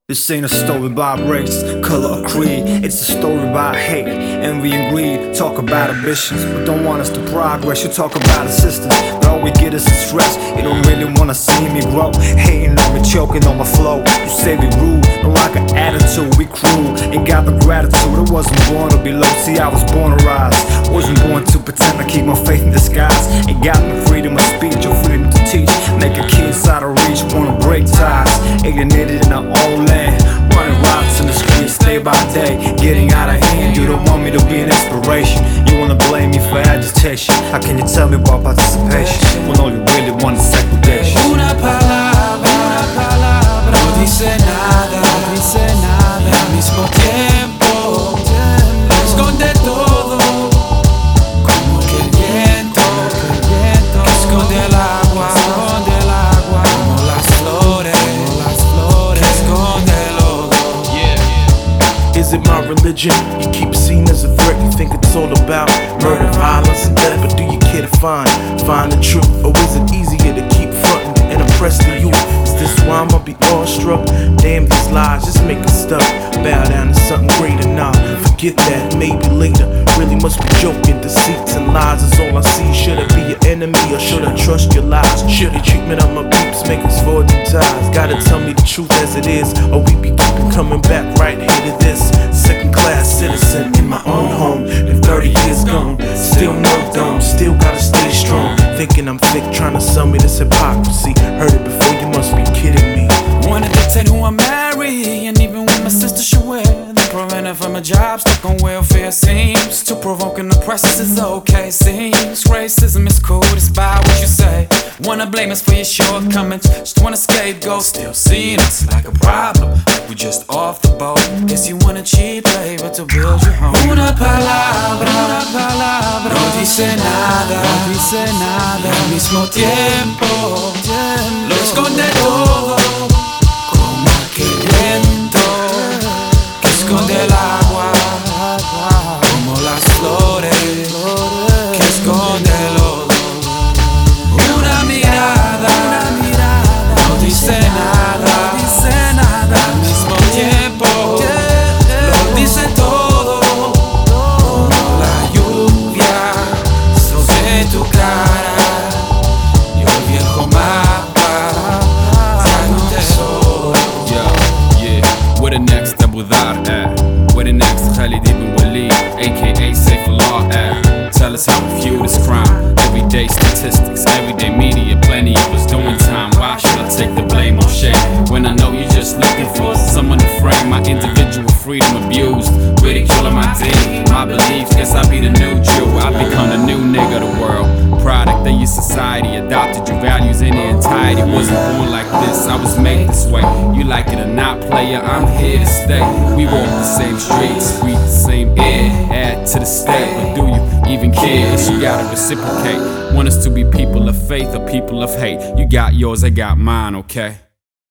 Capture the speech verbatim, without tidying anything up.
This ain't a story about race, color, or creed. It's a story about hate, envy, and greed. Talk about ambitions, but don't want us to progress. You talk about assistance, but all we get is the stress. You don't really wanna see me grow. Hating on me, choking on my flow. You say we rude, don't like an attitude. We cruel, ain't got the gratitude. I wasn't born to be low, see I was born to rise. Wasn't born to pretend I keep my faith in disguise. Ain't got no freedom of speech or freedom to teach. Making kids out of reach, wanna break ties. Alienated in our own land. Running routes in the streets day by day, getting out of hand. You don't want me to be an inspiration. You wanna blame me for agitation. How can you tell me about participation when all you really want is segregation? Una palabra, una palabra no dice nada, no dice nada. Y al mismo tiempo esconde todo, como que el viento, que esconde el agua, esconde el agua, como las flores, como las flores, que esconde el lodo. Is it my religion? You keep seen as a threat, you think it's all about murder, violence, and death. But do you care to find, find the truth? Or is it easier to keep fronting and oppress the youth? Is this why I'ma be awestruck? Damn these lies, just making stuff. Bow down to something greater, nah, forget that, maybe later. Really must be joking, deceits and lies is all I see. Should I be your enemy or should I trust your lies? Should the treatment of my peeps make us forging ties? Gotta tell me the truth as it is, or we be keeping coming back right here to this. Second class citizen in my own home, if thirty years gone, still no dome, still gotta stay strong. Thinking I'm thick, trying to sell me this hypocrisy. Heard it before, you must be kidding me. Wanna dictate who I marry, and even when my sister should wear, then prevent her from a job, stuck on welfare. Seems too provoking, the process is okay. Seems racism is cool, despite what you say. Wanna blame us for your shortcomings, just wanna scapegoat. Still seeing us like a problem, like we just off the boat. Guess you want a cheap labor to build your home. Una palabra, una palabra no dice nada, no dice nada. Al mismo tiempo, lo esconde todo, como aquel viento que esconde el agua, como las flores que esconde el lodo. Una mirada, una mirada no dice nada, no dice nada. Al mismo tiempo lo dice todo, como la lluvia sobre tu cara y el viejo mapa trae un tesoro. Yo, yeah, where the next Abu Dhar at? Where the next Khalid ibn Walid, aka Saifullah at? Tell us how we view this crime. Everyday statistics, everyday media, plenty of us doing time. Why should I take the blame or shame when I know you're just looking for someone to frame my individual freedom abused, ridiculing my deed, my beliefs? Guess I be the new Jew, I become the new nigga of the world. Product of your society, adopted your values in their entirety. Wasn't born like this, I was made this way. You like it or not, player, I'm here to stay. We walk the same streets, breathe the same air, add to the state. But do you even care? Guess you gotta reciprocate. Want us to be people of faith or people of hate? You got yours, I got mine, okay?